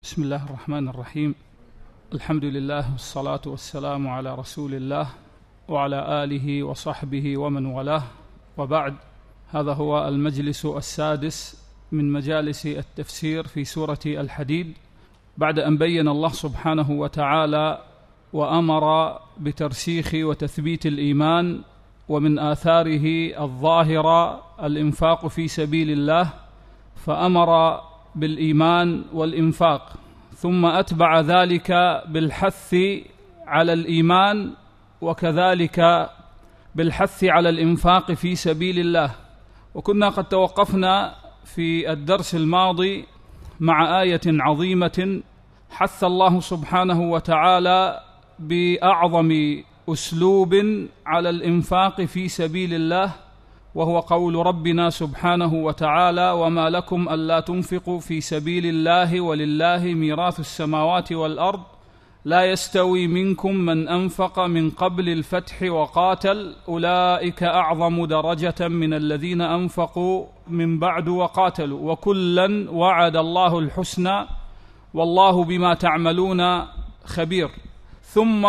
بسم الله الرحمن الرحيم. الحمد لله والصلاة والسلام على رسول الله وعلى آله وصحبه ومن والاه، وبعد. هذا هو المجلس السادس من مجالس التفسير في سورة الحديد، بعد أن بين الله سبحانه وتعالى وأمر بترسيخ وتثبيت الإيمان، ومن آثاره الظاهرة الإنفاق في سبيل الله، فأمر بالإيمان والإنفاق، ثم أتبع ذلك بالحث على الإيمان وكذلك بالحث على الإنفاق في سبيل الله. وكنا قد توقفنا في الدرس الماضي مع آية عظيمة حث الله سبحانه وتعالى بأعظم أسلوب على الإنفاق في سبيل الله، وهو قول ربنا سبحانه وتعالى: وما لكم ألا تنفقوا في سبيل الله ولله ميراث السماوات والأرض لا يستوي منكم من أنفق من قبل الفتح وقاتل أولئك أعظم درجة من الذين أنفقوا من بعد وقاتلوا وكلا وعد الله الحسنى والله بما تعملون خبير. ثم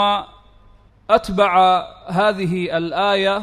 أتبع هذه الآية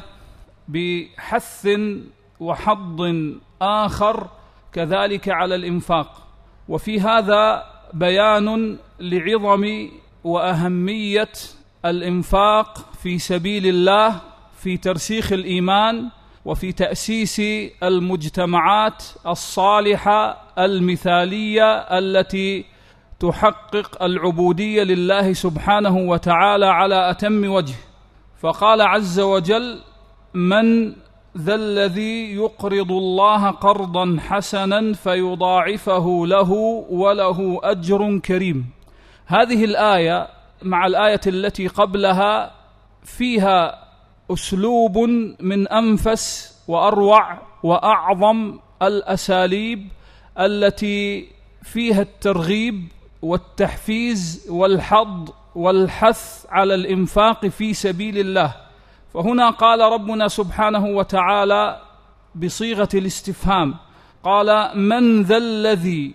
بحث وحض آخر كذلك على الإنفاق، وفي هذا بيان لعظم وأهمية الإنفاق في سبيل الله في ترسيخ الإيمان وفي تأسيس المجتمعات الصالحة المثالية التي تحقق العبودية لله سبحانه وتعالى على أتم وجه. فقال عز وجل: من ذا الذي يقرض الله قرضا حسنا فيضاعفه له وله أجر كريم. هذه الآية مع الآية التي قبلها فيها أسلوب من أنفس وأروع وأعظم الأساليب التي فيها الترغيب والتحفيز والحض والحث على الإنفاق في سبيل الله. فهنا قال ربنا سبحانه وتعالى بصيغة الاستفهام، قال: من ذا الذي،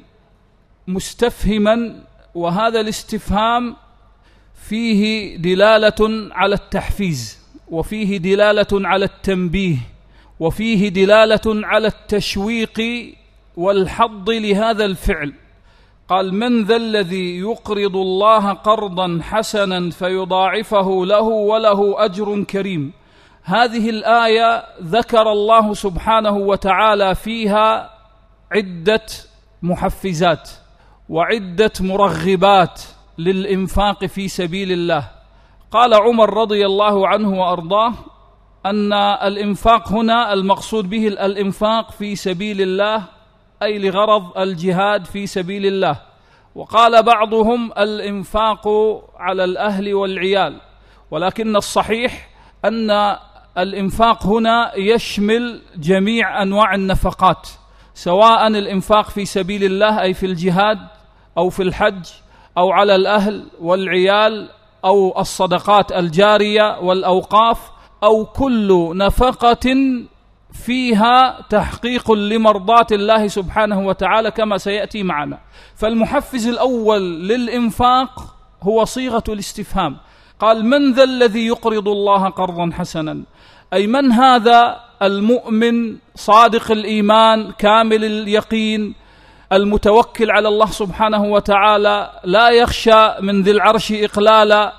مستفهما، وهذا الاستفهام فيه دلالة على التحفيز، وفيه دلالة على التنبيه، وفيه دلالة على التشويق والحض لهذا الفعل. قال: من ذا الذي يقرض الله قرضا حسنا فيضاعفه له وله أجر كريم. هذه الآية ذكر الله سبحانه وتعالى فيها عدة محفزات وعدة مرغبات للإنفاق في سبيل الله. قال عمر رضي الله عنه وأرضاه أن الإنفاق هنا المقصود به الإنفاق في سبيل الله، أي لغرض الجهاد في سبيل الله. وقال بعضهم الإنفاق على الأهل والعيال، ولكن الصحيح أن الإنفاق هنا يشمل جميع أنواع النفقات، سواء الإنفاق في سبيل الله أي في الجهاد أو في الحج أو على الأهل والعيال أو الصدقات الجارية والأوقاف، أو كل نفقة فيها تحقيق لمرضات الله سبحانه وتعالى كما سيأتي معنا. فالمحفز الأول للإنفاق هو صيغة الاستفهام. قال: من ذا الذي يقرض الله قرضا حسنا، أي من هذا المؤمن صادق الإيمان كامل اليقين المتوكل على الله سبحانه وتعالى، لا يخشى من ذي العرش إقلالا،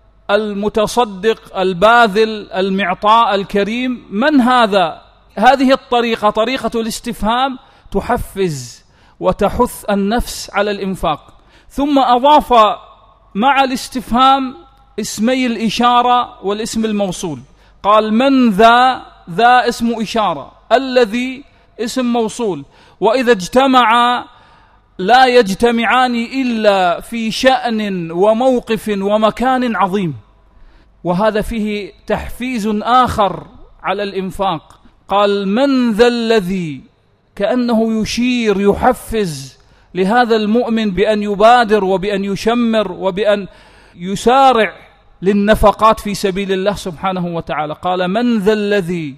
المتصدق الباذل المعطاء الكريم. من هذا؟ هذه الطريقة، طريقة الاستفهام، تحفز وتحث النفس على الإنفاق. ثم أضاف مع الاستفهام اسمي الإشارة والاسم الموصول. قال: من ذا، ذا اسم إشارة، الذي اسم موصول، وإذا اجتمعا لا يجتمعان إلا في شأن وموقف ومكان عظيم. وهذا فيه تحفيز آخر على الإنفاق. قال: من ذا الذي، كأنه يشير يحفز لهذا المؤمن بأن يبادر وبأن يشمر وبأن يسارع للنفقات في سبيل الله سبحانه وتعالى. قال: من ذا الذي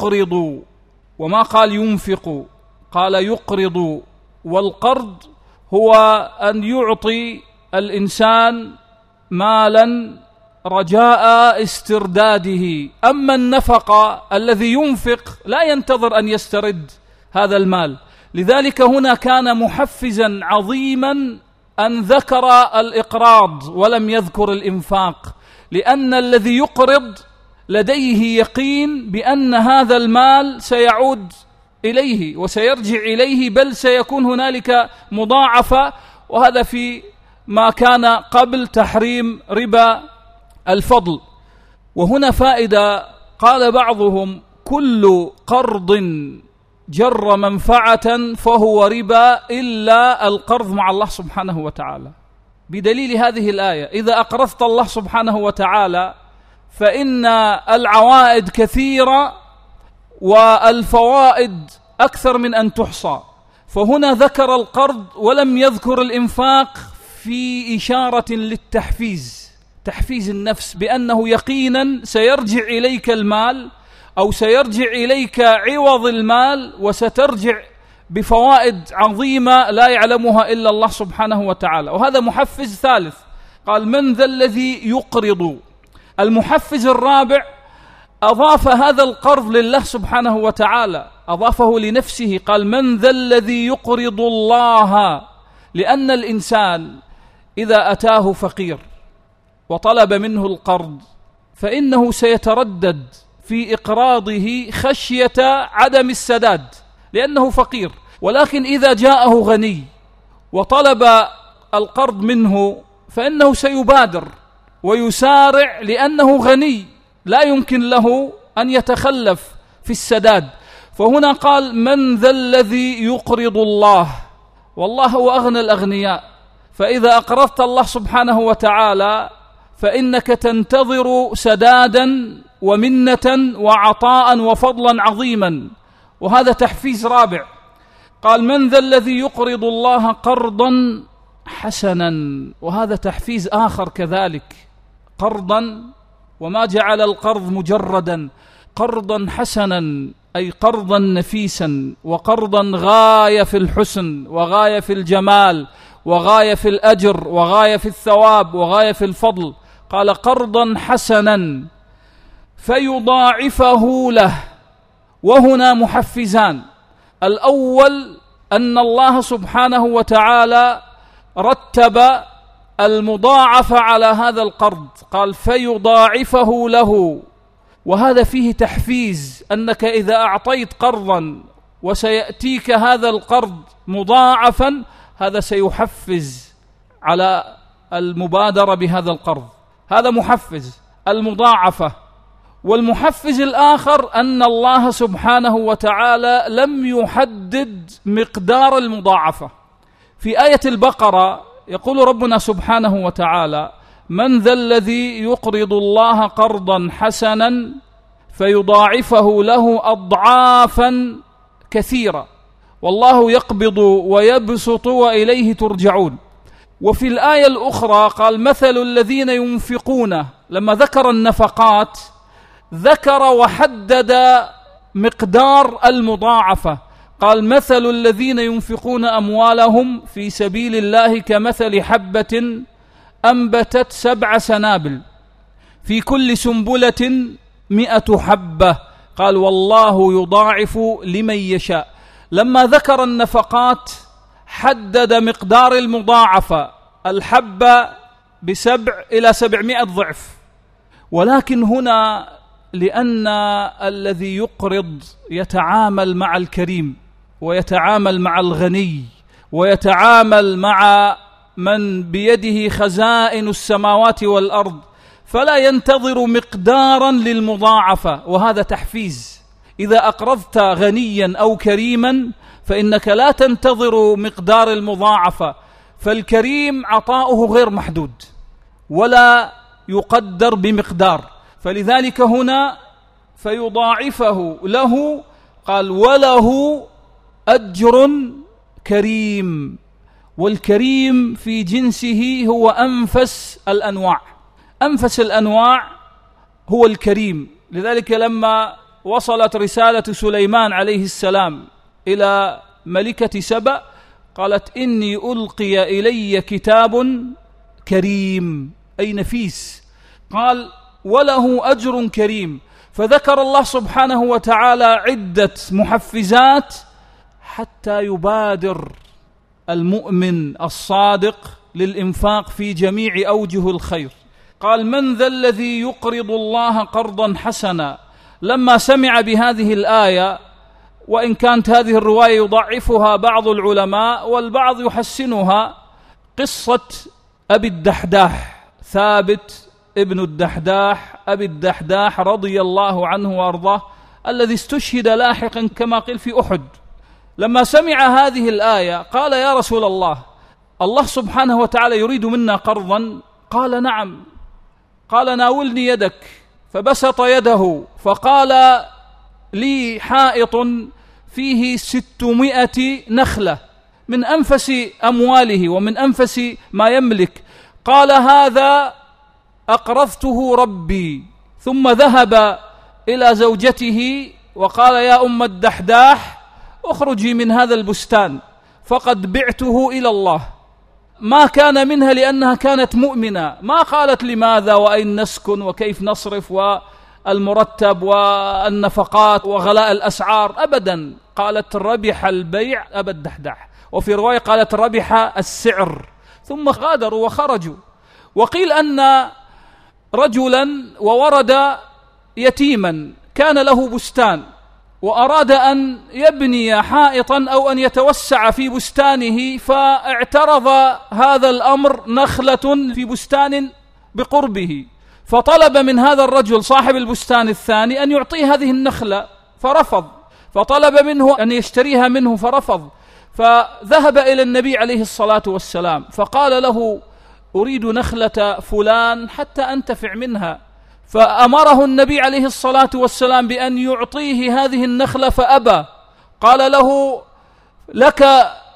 يقرض، وما قال ينفق، قال يقرض. والقرض هو أن يعطي الإنسان مالا رجاء استرداده. أما النفقة الذي ينفق لا ينتظر أن يسترد هذا المال. لذلك هنا كان محفزا عظيما أن ذكر الإقراض ولم يذكر الإنفاق، لأن الذي يقرض لديه يقين بأن هذا المال سيعود إليه وسيرجع إليه، بل سيكون هنالك مضاعفة، وهذا في ما كان قبل تحريم ربا الفضل. وهنا فائدة، قال بعضهم: كل قرض جر منفعة فهو ربا إلا القرض مع الله سبحانه وتعالى، بدليل هذه الآية: إذا أقرضت الله سبحانه وتعالى فإن العوائد كثيرة والفوائد أكثر من أن تحصى. فهنا ذكر القرض ولم يذكر الإنفاق في إشارة للتحفيز، تحفيز النفس بأنه يقينا سيرجع إليك المال أو سيرجع إليك عوض المال، وسترجع بفوائد عظيمة لا يعلمها إلا الله سبحانه وتعالى. وهذا محفز ثالث، قال: من ذا الذي يقرض. المحفز الرابع أضاف هذا القرض لله سبحانه وتعالى، أضافه لنفسه، قال: من ذا الذي يقرض الله. لأن الإنسان إذا أتاه فقير وطلب منه القرض فإنه سيتردد في إقراضه خشية عدم السداد لأنه فقير. ولكن إذا جاءه غني وطلب القرض منه فإنه سيبادر ويسارع، لأنه غني لا يمكن له أن يتخلف في السداد. فهنا قال: من ذا الذي يقرض الله. والله هو أغنى الأغنياء، فإذا أقرضت الله سبحانه وتعالى فإنك تنتظر سدادا ومنة وعطاء وفضلا عظيما. وهذا تحفيز رابع، قال: من ذا الذي يقرض الله قرضا حسنا. وهذا تحفيز آخر كذلك، قرضا، وما جعل القرض مجردا، قرضا حسنا أي قرضا نفيسا، وقرضا غاية في الحسن وغاية في الجمال وغاية في الأجر وغاية في الثواب وغاية في الفضل. قال: قرضا حسنا فيضاعفه له. وهنا محفزان: الأول أن الله سبحانه وتعالى رتب المضاعفة على هذا القرض، قال: فيضاعفه له. وهذا فيه تحفيز، أنك إذا أعطيت قرضا وسيأتيك هذا القرض مضاعفا، هذا سيحفز على المبادرة بهذا القرض. هذا محفز المضاعفة. والمحفز الآخر أن الله سبحانه وتعالى لم يحدد مقدار المضاعفة. في آية البقرة يقول ربنا سبحانه وتعالى: من ذا الذي يقرض الله قرضا حسنا فيضاعفه له أضعافا كثيرة والله يقبض ويبسط وإليه ترجعون. وفي الآية الأخرى قال: مثل الذين ينفقون. لما ذكر النفقات ذكر وحدد مقدار المضاعفة، قال: مثل الذين ينفقون أموالهم في سبيل الله كمثل حبة أنبتت 7 سنابل في كل سنبلة 100 حبة، قال: والله يضاعف لمن يشاء. لما ذكر النفقات حدد مقدار المضاعفة، الحبة ب7 إلى 700 ضعف. ولكن هنا لأن الذي يقرض يتعامل مع الكريم ويتعامل مع الغني ويتعامل مع من بيده خزائن السماوات والأرض، فلا ينتظر مقدارا للمضاعفة. وهذا تحفيز. إذا أقرضت غنيا أو كريما فإنك لا تنتظر مقدار المضاعفة، فالكريم عطاؤه غير محدود ولا يقدر بمقدار. فلذلك هنا فيضاعفه له، قال: وله أجر كريم. والكريم في جنسه هو أنفس الأنواع، أنفس الأنواع هو الكريم. لذلك لما وصلت رسالة سليمان عليه السلام إلى ملكة سبأ قالت: إني ألقي إلي كتاب كريم، أي نفيس. قال: وله أجر كريم. فذكر الله سبحانه وتعالى عدة محفزات حتى يبادر المؤمن الصادق للإنفاق في جميع أوجه الخير. قال: من ذا الذي يقرض الله قرضا حسنا. لما سمع بهذه الآية، وإن كانت هذه الرواية يضعفها بعض العلماء والبعض يحسنها، قصة أبي الدحداح، ثابت ابن الدحداح أبي الدحداح رضي الله عنه وأرضاه، الذي استشهد لاحقا كما قيل في أحد. لما سمع هذه الآية قال: يا رسول الله، الله سبحانه وتعالى يريد منا قرضا؟ قال: نعم. قال: ناولني يدك. فبسط يده فقال: لي حائط فيه 600 نخلة من أنفس أمواله ومن أنفس ما يملك. قال: هذا أقرضته ربي. ثم ذهب إلى زوجته وقال: يا أم الدحداح، اخرجي من هذا البستان فقد بعته إلى الله. ما كان منها لأنها كانت مؤمنة، ما قالت لماذا وأين نسكن وكيف نصرف والمرتب والنفقات وغلاء الأسعار، أبدا. قالت: ربح البيع أبا الدحداح. وفي رواية قالت: ربح السعر. ثم غادروا وخرجوا. وقيل أن رجلا وورد يتيما كان له بستان وأراد أن يبني حائطا أو أن يتوسع في بستانه، فاعترض هذا الأمر نخلة في بستان بقربه، فطلب من هذا الرجل صاحب البستان الثاني أن يعطيه هذه النخلة فرفض، فطلب منه أن يشتريها منه فرفض. فذهب إلى النبي عليه الصلاة والسلام فقال له: أريد نخلة فلان حتى أنتفع منها. فأمره النبي عليه الصلاة والسلام بأن يعطيه هذه النخلة فأبى. قال له: لك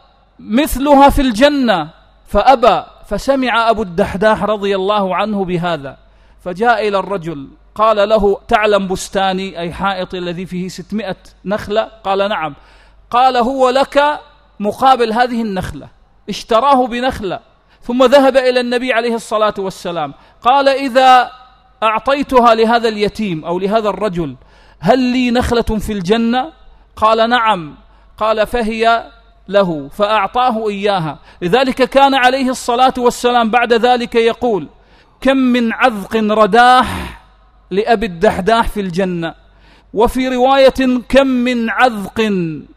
مثلها في الجنة، فأبى. فسمع أبو الدحداح رضي الله عنه بهذا، فجاء إلى الرجل قال له: تعلم بستاني أي حائط الذي فيه 600 نخلة؟ قال: نعم. قال: هو لك مقابل هذه النخلة. اشتراه بنخلة. ثم ذهب إلى النبي عليه الصلاة والسلام قال: إذا أعطيتها لهذا اليتيم أو لهذا الرجل هل لي نخلة في الجنة؟ قال: نعم. قال: فهي له. فأعطاه إياها. لذلك كان عليه الصلاة والسلام بعد ذلك يقول: كم من عذق رداح لأبي الدحداح في الجنة. وفي رواية: كم من عذق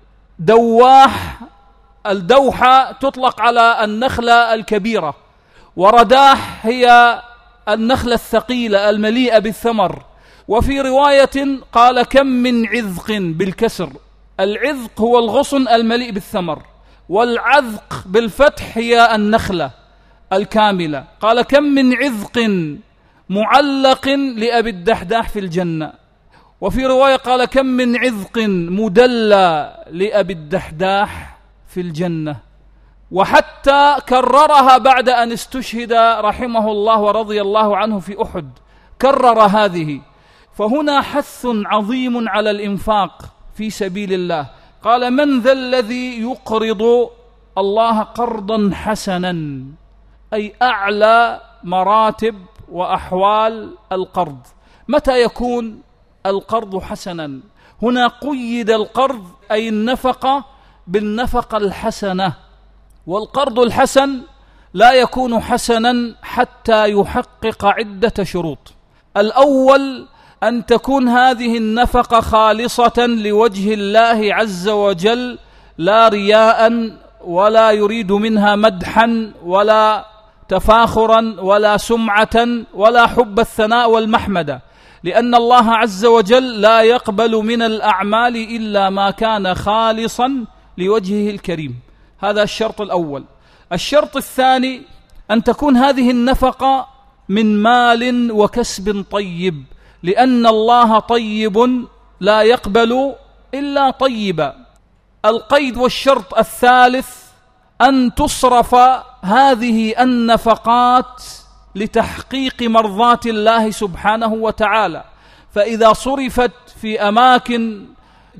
دواح. الدوحة تطلق على النخلة الكبيرة، ورداح هي النخلة الثقيلة المليئة بالثمر. وفي رواية قال: كم من عذق بالكسر. العذق هو الغصن المليء بالثمر، والعذق بالفتح هي النخلة الكاملة. قال: كم من عذق معلق لأبي الدحداح في الجنة. وفي رواية قال: كم من عذق مدلى لأبي الدحداح في الجنة. وحتى كررها بعد أن استشهد رحمه الله ورضي الله عنه في أحد، كرر هذه. فهنا حث عظيم على الإنفاق في سبيل الله. قال: من ذا الذي يقرض الله قرضا حسنا، أي أعلى مراتب وأحوال القرض. متى يكون القرض حسنا؟ هنا قيد القرض أي النفقة بالنفقة الحسنة. والقرض الحسن لا يكون حسنا حتى يحقق عدة شروط. الأول أن تكون هذه النفقة خالصة لوجه الله عز وجل، لا رياء ولا يريد منها مدحا ولا تفاخرا ولا سمعة ولا حب الثناء والمحمدة، لأن الله عز وجل لا يقبل من الأعمال إلا ما كان خالصا لوجهه الكريم. هذا الشرط الأول. الشرط الثاني أن تكون هذه النفقة من مال وكسب طيب، لأن الله طيب لا يقبل إلا طيبا. القيد والشرط الثالث أن تصرف هذه النفقات لتحقيق مرضات الله سبحانه وتعالى. فإذا صرفت في أماكن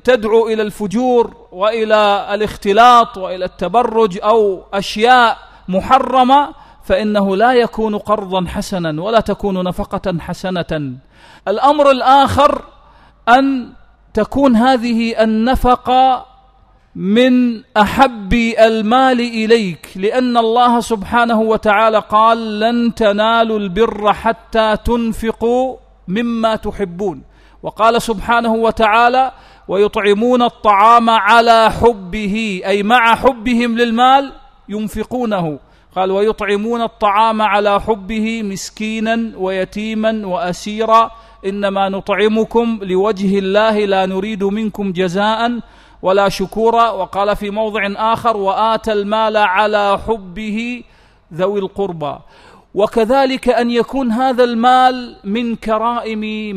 تدعو إلى الفجور وإلى الاختلاط وإلى التبرج أو أشياء محرمة، فإنه لا يكون قرضا حسنا ولا تكون نفقة حسنة. الأمر الآخر أن تكون هذه النفقة من أحب المال إليك، لأن الله سبحانه وتعالى قال: لن تنالوا البر حتى تنفقوا مما تحبون. وقال سبحانه وتعالى: ويطعمون الطعام على حبه، أي مع حبهم للمال ينفقونه. قال: ويطعمون الطعام على حبه مسكينا ويتيما وأسيرا إنما نطعمكم لوجه الله لا نريد منكم جزاء ولا شكورا. وقال في موضع آخر: وآتى المال على حبه ذوي القربى. وكذلك أن يكون هذا المال من كرائم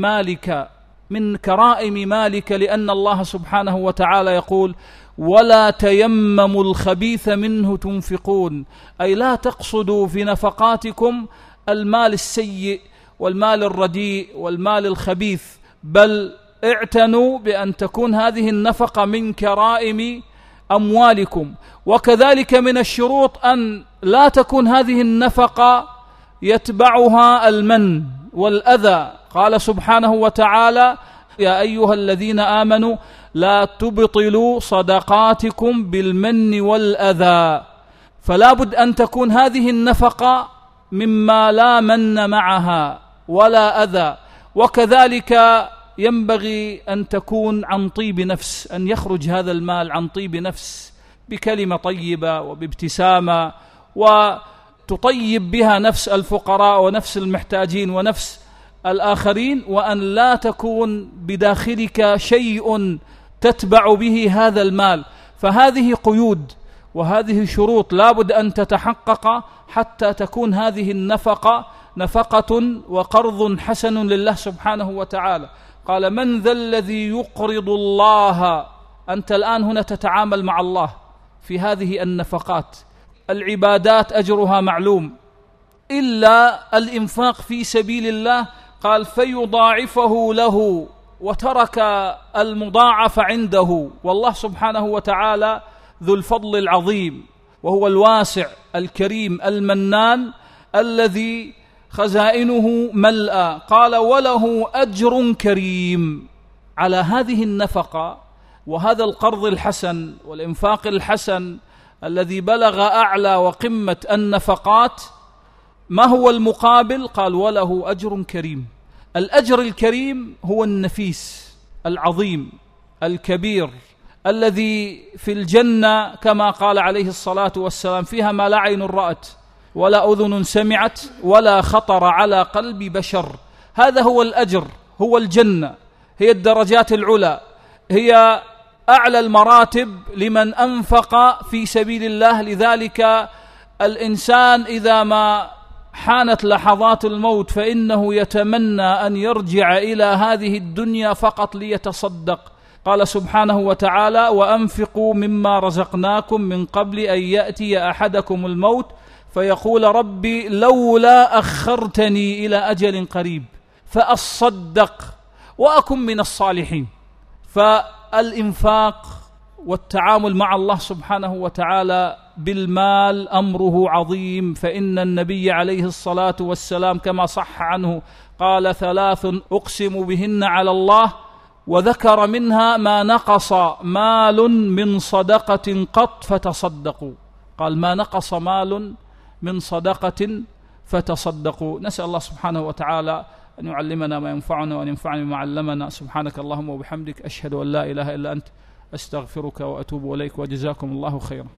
مالك، لأن الله سبحانه وتعالى يقول: ولا تيمموا الخبيث منه تنفقون، أي لا تقصدوا في نفقاتكم المال السيء والمال الرديء والمال الخبيث، بل اعتنوا بأن تكون هذه النفقة من كرائم أموالكم. وكذلك من الشروط أن لا تكون هذه النفقة يتبعها المن والأذى. قال سبحانه وتعالى: يا أيها الذين آمنوا لا تبطلوا صدقاتكم بالمن والأذى. فلا بد أن تكون هذه النفقة مما لا من معها ولا أذى. وكذلك ينبغي أن تكون عن طيب نفس، أن يخرج هذا المال عن طيب نفس بكلمة طيبة وبابتسامة، وتطيب بها نفس الفقراء ونفس المحتاجين ونفس الآخرين، وأن لا تكون بداخلك شيء تتبع به هذا المال. فهذه قيود وهذه شروط لا بد أن تتحقق حتى تكون هذه النفقة نفقة وقرض حسن لله سبحانه وتعالى. قال: من ذا الذي يقرض الله؟ أنت الآن هنا تتعامل مع الله في هذه النفقات. العبادات أجرها معلوم، إلا الإنفاق في سبيل الله قال: فيضاعفه له، وترك المضاعف عنده. والله سبحانه وتعالى ذو الفضل العظيم، وهو الواسع الكريم المنان الذي خزائنه ملأى. قال: وله أجر كريم على هذه النفقة وهذا القرض الحسن والإنفاق الحسن الذي بلغ أعلى وقمة النفقات. ما هو المقابل؟ قال: وله أجر كريم. الأجر الكريم هو النفيس العظيم الكبير الذي في الجنة، كما قال عليه الصلاة والسلام: فيها ما لا عين رأت ولا أذن سمعت ولا خطر على قلب بشر. هذا هو الأجر، هو الجنة، هي الدرجات العلى، هي أعلى المراتب لمن أنفق في سبيل الله. لذلك الإنسان إذا ما حانت لحظات الموت فإنه يتمنى أن يرجع إلى هذه الدنيا فقط ليتصدق. قال سبحانه وتعالى: وأنفقوا مما رزقناكم من قبل أن يأتي أحدكم الموت فيقول ربي لولا أخرتني إلى أجل قريب فأصدق وأكن من الصالحين. فالإنفاق والتعامل مع الله سبحانه وتعالى بالمال أمره عظيم. فإن النبي عليه الصلاة والسلام كما صح عنه قال: 3 أقسم بهن على الله، وذكر منها ما نقص مال من صدقة قط فتصدقوا. قال: ما نقص مال من صدقة فتصدقوا. نسأل الله سبحانه وتعالى أن يعلمنا ما ينفعنا وأن ينفعنا بما علمنا. سبحانك اللهم وبحمدك، أشهد أن لا إله إلا أنت، أستغفرك وأتوب إليك، وجزاكم الله خيرا.